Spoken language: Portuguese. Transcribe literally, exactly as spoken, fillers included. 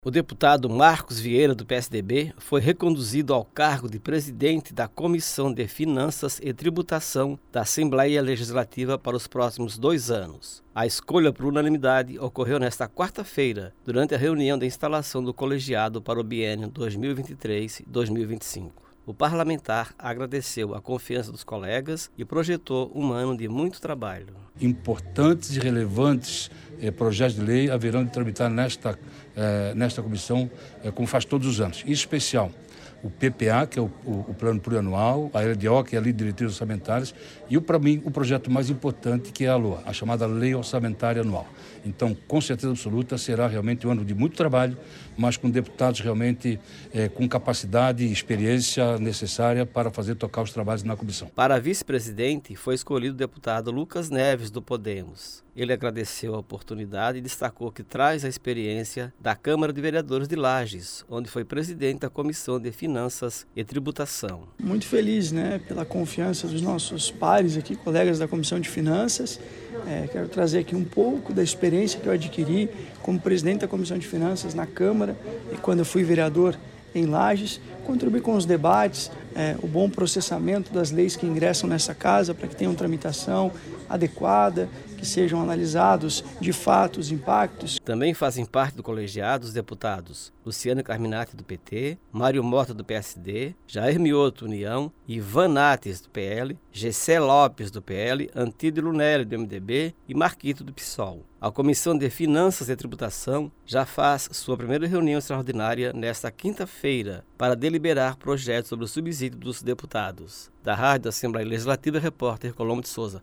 O deputado Marcos Vieira, do P S D B, foi reconduzido ao cargo de presidente da Comissão de Finanças e Tributação da Assembleia Legislativa para os próximos dois anos. A escolha por unanimidade ocorreu nesta quarta-feira, durante a reunião de instalação do colegiado para o biênio dois mil e vinte e três a dois mil e vinte e cinco. O parlamentar agradeceu a confiança dos colegas e projetou um ano de muito trabalho. Importantes e relevantes eh, projetos de lei haverão de tramitar nesta, eh, nesta comissão, eh, como faz todos os anos. Em especial, o P P A, que é o, o, o Plano Plurianual, a L D O, que é a Lei de Diretrizes Orçamentárias, e, para mim, o projeto mais importante, que é a L O A, a chamada Lei Orçamentária Anual. Então, com certeza absoluta, será realmente um ano de muito trabalho, mas com deputados realmente eh, com capacidade e experiência necessária para fazer tocar os trabalhos na comissão. Para vice-presidente, foi escolhido o deputado Lucas Neves, do Podemos. Ele agradeceu a oportunidade e destacou que traz a experiência da Câmara de Vereadores de Lages, onde foi presidente da Comissão de Finanças e Tributação. Muito feliz, né, pela confiança dos nossos pares aqui, colegas da Comissão de Finanças. É, quero trazer aqui um pouco da experiência que eu adquiri como presidente da Comissão de Finanças na Câmara e quando eu fui vereador em Lages, contribuir com os debates, é, o bom processamento das leis que ingressam nessa casa para que tenham tramitação adequada, que sejam analisados de fato os impactos. Também fazem parte do colegiado os deputados Luciano Carminati, do P T, Mário Mota, do P S D, Jair Mioto, União, Ivan Nates, do P L, Gessé Lopes, do P L, Antídio Lunelli, do M D B e Marquito, do PSOL. A Comissão de Finanças e Tributação já faz sua primeira reunião extraordinária nesta quinta-feira para deliberar projetos sobre o subsídio dos deputados. Da Rádio Assembleia Legislativa, repórter Colombo de Souza.